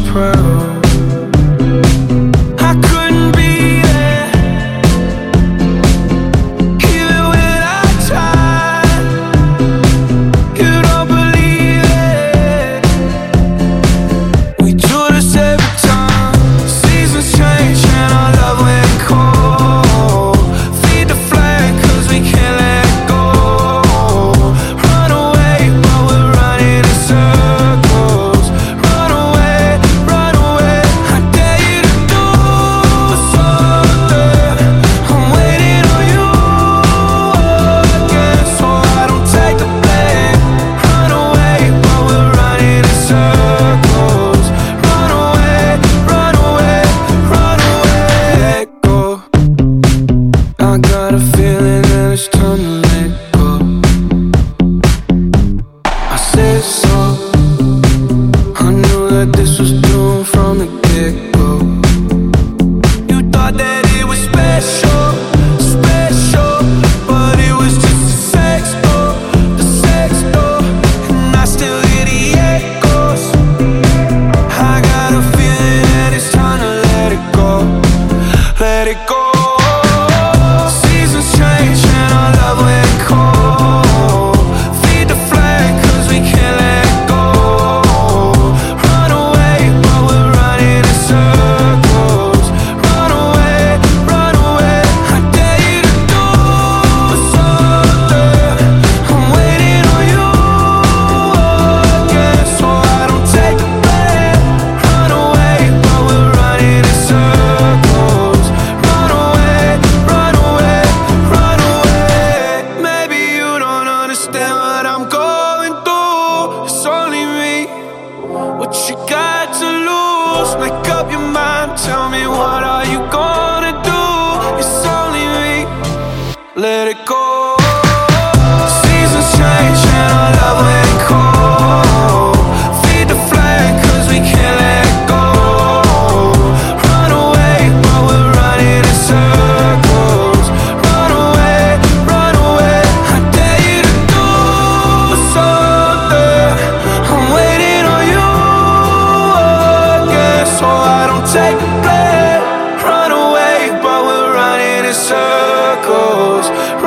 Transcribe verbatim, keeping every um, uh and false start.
proud. I couldn't be there, even when I tried. You don't believe it. We do this every time. Seasons change and our love went cold. Feed the flame cause we can't let go. Run away but we're running in circles. Run away, run away. I dare you to do something. I'm waiting on you again, so I don't take the blame. Run away but we're running in circles. Run away, run away, run away. Let go. I got a feeling that it's time to let go. I said so. I knew that this was doomed from the get-go. You thought that it was special, special, but it was just a sex door, the sex door, and I still hear the echoes. I got a feeling that it's time to let it go, let it go. Seasons change and our love went cold. Feed the flame cause we can't let go. Run away but we're running in circles. Run away, run away. I dare you to do something. I'm waiting on you again, so I don't take the blame. Run away but we're running in circles. Run away, run away, run away. Maybe you don't understand what I'm going through. It's only me. What you got to lose? Make up your mind. Tell me, what are you gonna do? It's only me. Let it go. Seasons change and our love went cold. Feed the flame cause we can't let go. Run away but we're running in circles. Run away, run away. I dare you to do something. I'm waiting on you again, so I don't take the blame. Run away but we're running in circles.